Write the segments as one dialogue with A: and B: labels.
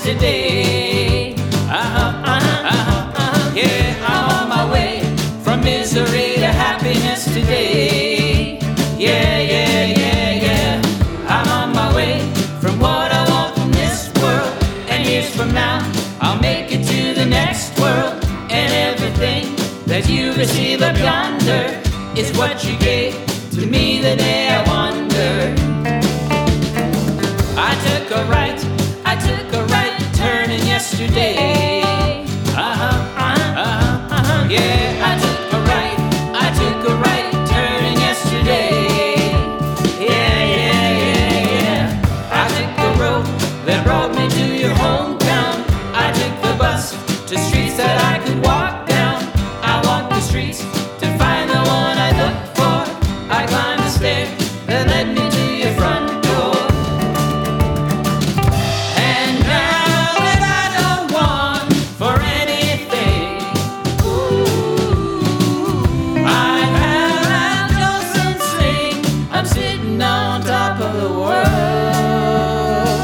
A: yesterday. Yeah, I'm on my way from misery to happiness today. Yeah, yeah, yeah, yeah. I'm on my way from what I want from this world. And years from now, I'll make it to the next world. And everything that you receive up yonder is what you gave to me the day I wandered. I took a right turning yesterday. Yeah, I took a right turning yesterday. Yeah, yeah, yeah, yeah. I took the road that brought me to your hometown. I took the bus to streets that I could walk down. I walked the streets to find the one I looked for. I climbed the stair that led me to your front door. And now that I don't want for anything, I have no sense sing. I'm sitting on top of the world.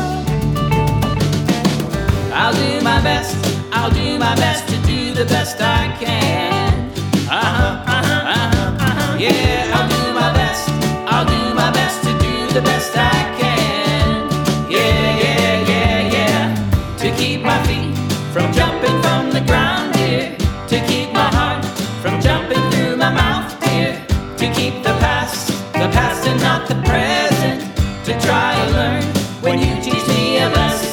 A: I'll do my best to do the best I can. Yeah, I'll do my best to do the best I can. Yeah, yeah, yeah, yeah. To keep my feet from jumping from the ground, dear. To keep my heart from jumping through my mouth, dear. To keep the past and not the present. To try and learn when you teach me a lesson.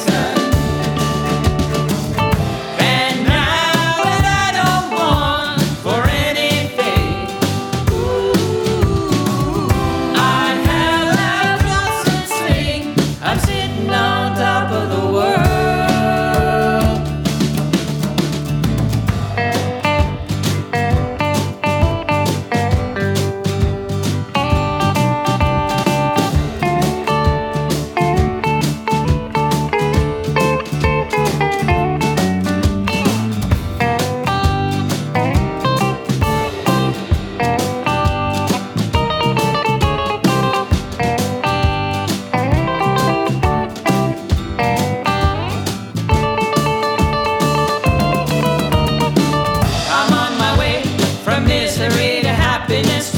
A: Misery to happiness.